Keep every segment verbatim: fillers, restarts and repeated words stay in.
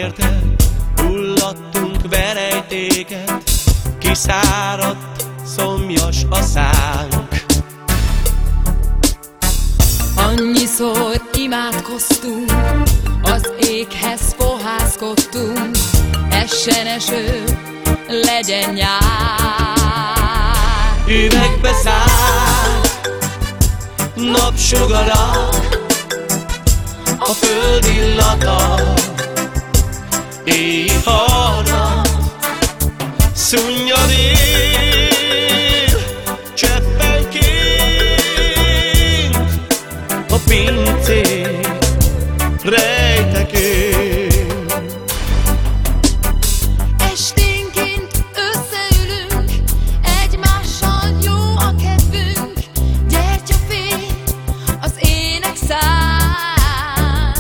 érted, hullattunk verejtéket, kiszáradt, szomjas a szánk. Annyiszor imádkoztunk, az éghez fohászkodtunk, essen eső, legyen nyár. Üvegbe zárt napsugarak, a föld illata, éjharmat, szunnyadél, cseppenként a pincék rejtekén. Esténként összeülünk, egymással jó a kedvünk, gyertyafény az énekszál.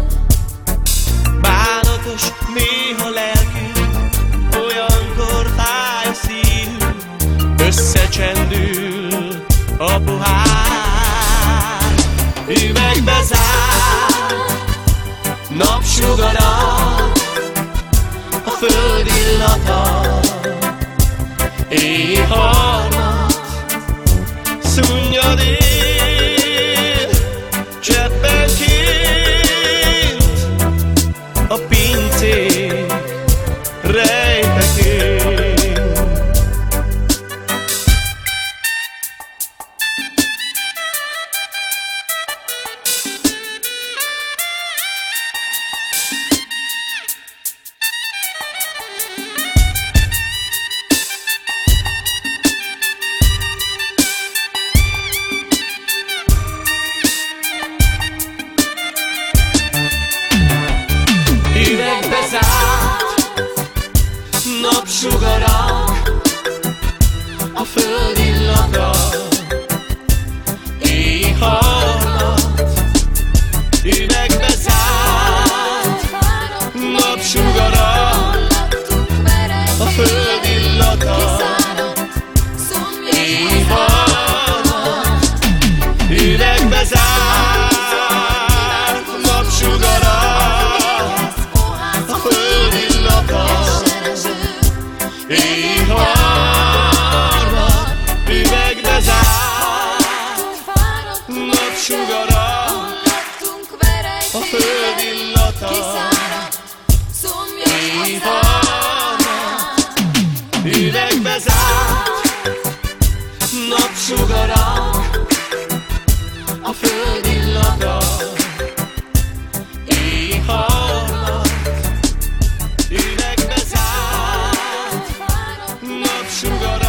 Bánatos néha lelkünk, olyankor fáj a szívünk, összecsendül a pohár. Üvegbe zárt napsugarak, a föld illata, éjharmat, szunnyadél, cseppenként a pincék rejtekén. Üvegbe zárt napsugarak, a föld illata, éjharmat. Üvegbe zárt napsugarak, a föld illata, éjharmat. Üvegbe zárt napsugarak, a föld illata, éjharmat. Üvegbe zárt napsugarak, a föld illata, éjharmat. Üvegbe zárt napsugarak, a föld illata, éjharmat. Üvegbe zárt napsugarak,